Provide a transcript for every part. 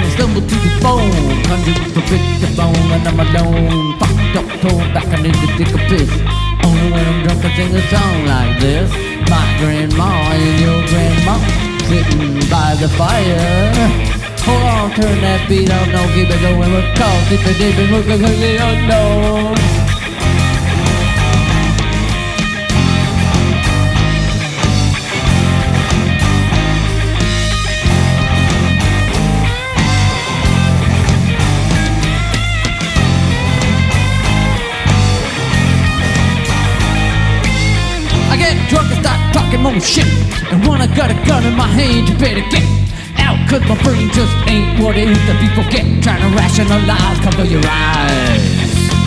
I stumble to the bone, conjure to pick the bone, and I'm alone. Fucked up, told back I need to take a piss. Only when I'm drunk I sing a song like this. My grandma and your grandma sitting by the fire. Hold on, turn that beat up, don't keep it going. We're called deep and deep and we're completely unknown. I get drunk and start talking more shit. And when I got a gun in my hand, you better get out, cause my brain just ain't what it is that people get. Trying to rationalize, cover your eyes.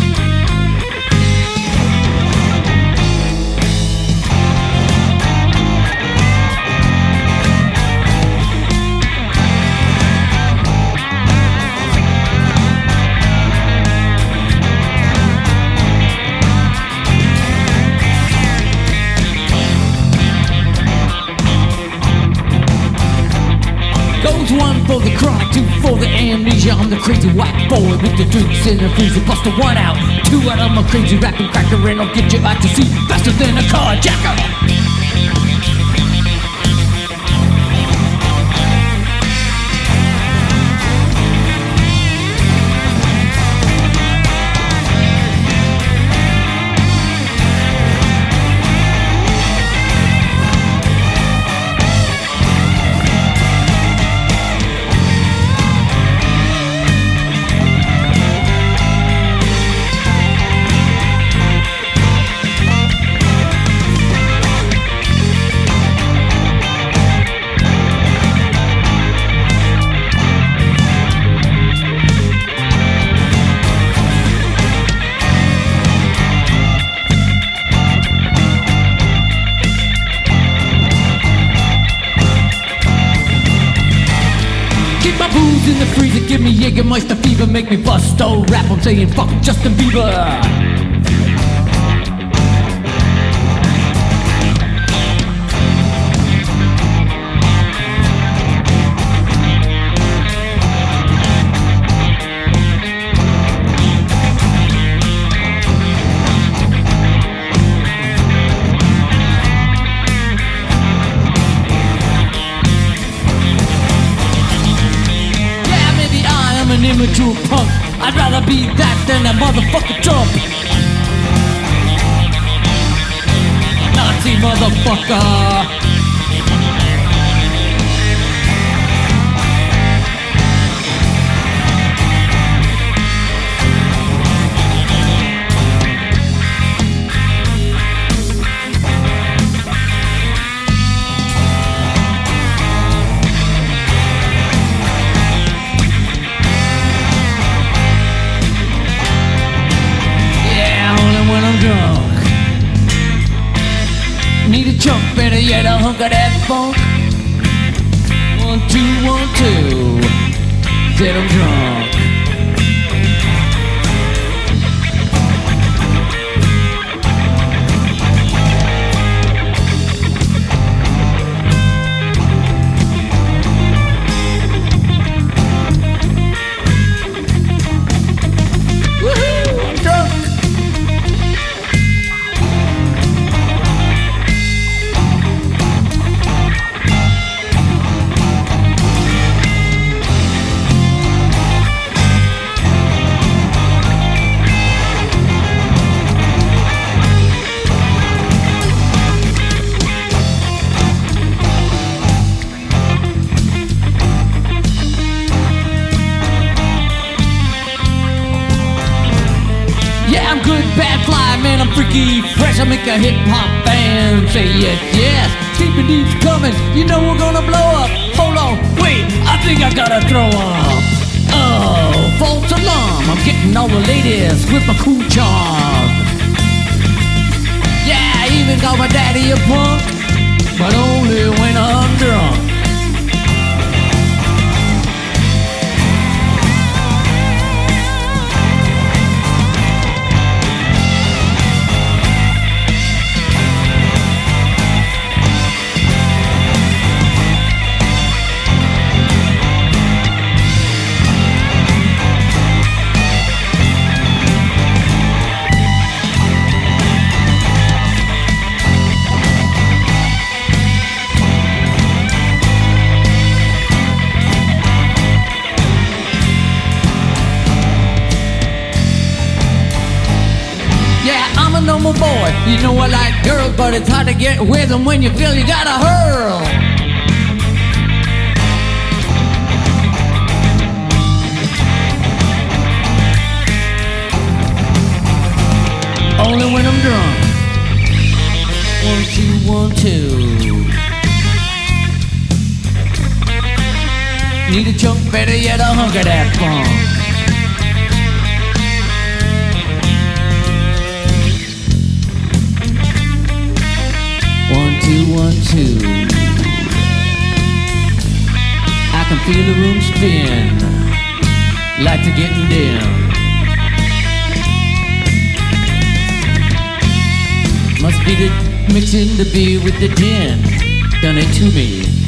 Goes one for the chronic, two for the amnesia. I'm the crazy white boy with the drinks in the freezer. Bust a one out, two out. I'm a crazy rapping cracker, and I'll get you out to sea faster than a carjacker. My booze in the freezer, give me Jägermeister fever, make me bust old rap. I'm saying fuck Justin Bieber. An immature punk, I'd rather be that than a motherfucker Trump. Nazi motherfucker. Drunk. Need a chunk, better yet a hunk of that funk. 1, 2, 1, 2. Said I'm drunk. Yeah, I'm good, bad, fly, man, I'm freaky, fresh, I make a hip-hop band say yes, yes. Deep and deep's coming, you know we're gonna blow up. Hold on, wait, I think I gotta throw up. Oh, false alarm, I'm getting all the ladies with my cool charm. Yeah, I even call my daddy a punk, but only when I'm drunk. boy. You know I like girls, but it's hard to get with them when you feel you gotta hurl. Only when I'm drunk. 1, 2, 1, 2. Need a chunk, better yet a hunk of that funk. One, two. I can feel the room spin. Lights are getting dim. Must be the mixing the beer with the gin. Done it to me.